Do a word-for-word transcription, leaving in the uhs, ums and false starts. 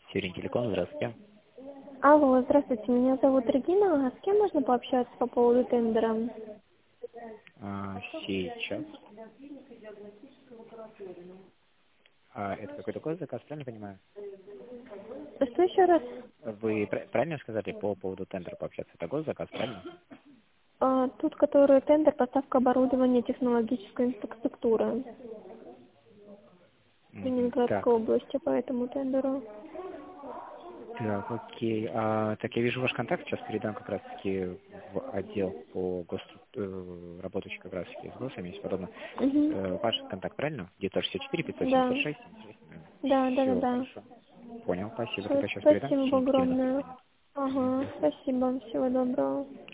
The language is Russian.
Северин Телеком, здравствуйте. Алло, здравствуйте, меня зовут Регина. А с кем можно пообщаться по поводу тендера? А, сейчас. А, это какой такой заказ, правильно понимаю? Что еще раз? Вы пра- правильно сказали по поводу тендера пообщаться? Это госзаказ, правильно? А, тут, который тендер, поставка оборудования технологической инфраструктуры в Мгм. Ленинградской Так, области по этому тендеру. так, окей. А, так, я вижу ваш контакт, сейчас передам как раз-таки в отдел по гос... э, работающий как раз-таки с госами и подобное. Угу. Э, ваш контакт, правильно? девятьсот шестьдесят четыре пятьсот Да, семьдесят шесть. да, да, да, Все, да. хорошо. Понял, спасибо. Всё, Тогда сейчас передам, в спасибо течение пяти минут огромное. перезвонят. Мгм, Ага, до свидания. спасибо, всего доброго.